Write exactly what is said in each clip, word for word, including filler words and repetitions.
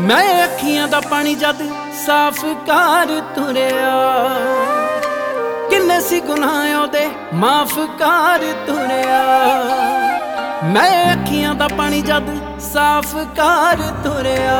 मैं अखियां दा पानी जद साफ कर तुरिया, किन्ने सी गुनाहों दे माफ कर तुरिया। मैं अखियां दा पानी जद साफ कर तुरिया,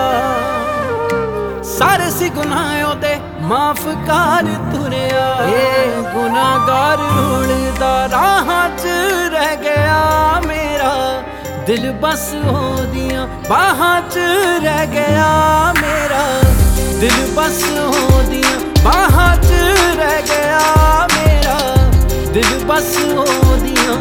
सारे सी गुनाहों दे माफ कर तुरिया। ए गुनाहगार रुलदा राह च रह गया मेरा दिल, बस ओदियां बाहां च रह गया मेरा दिल, बस ओदियां बाहां च रह गया मेरा दिल, बस ओदियां।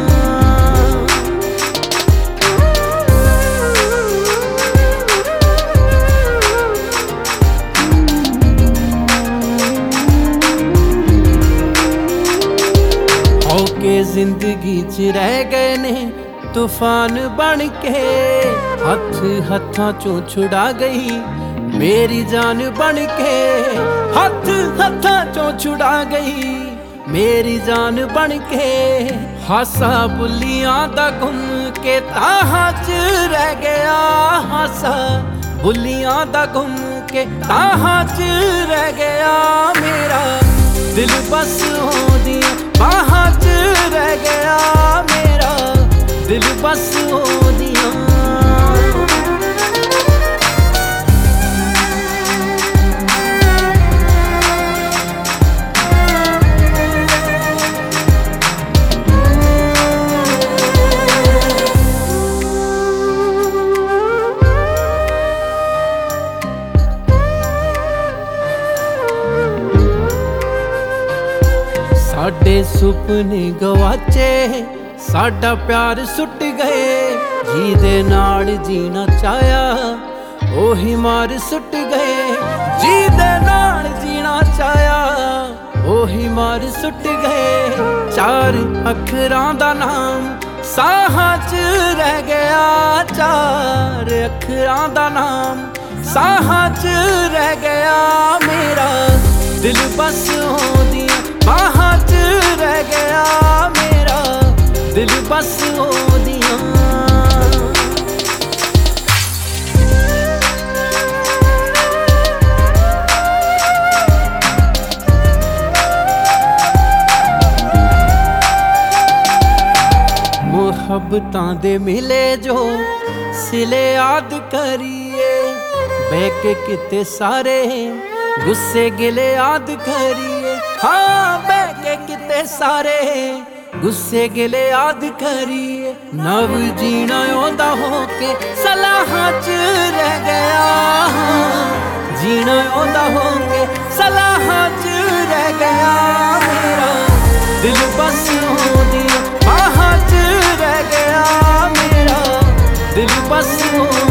होके जिंदगी च रह गए ने तूफान बन के, हथ हथां चों छुड़ा गई मेरी जान बन के। हथ हथां चों छुड़ा गई मेरी जान बन के। हासा बुलियां दा गुम के ताहां च रह गया, हासा बुलियां दा गुम के ताहां च रह गया मेरा दिल, बस ओदियां बाहां च रह गया मेरा दिल, बस ओदियां। साडे सुपने गवाचे साडा प्यार सुट गए, जिहदे नाल जीना चाया ओही मार सुट गए। जिहदे नाल जीना चाया ओही मार सुट गए। चार अखरां दा नाम साहां च रह गया, चार अखरां दा नाम साहां च रह गया मेरा दिल, बस ओदियां बाहां च रह गया मेरा दिल, बस ओदियां। मुहब्बतां दे मिले जो सिले याद करिए, बह के किते सारे गुस्से गिले याद करिए। हाँ बह के किते सारे गुस्से गिले याद करिए। नव जीना ओदा होके सलाहां च रह गया, जीना ओदा होके सलाहां च रह गया मेरा दिल, बस ओदियां बाहां च रह गया मेरा दिल, बस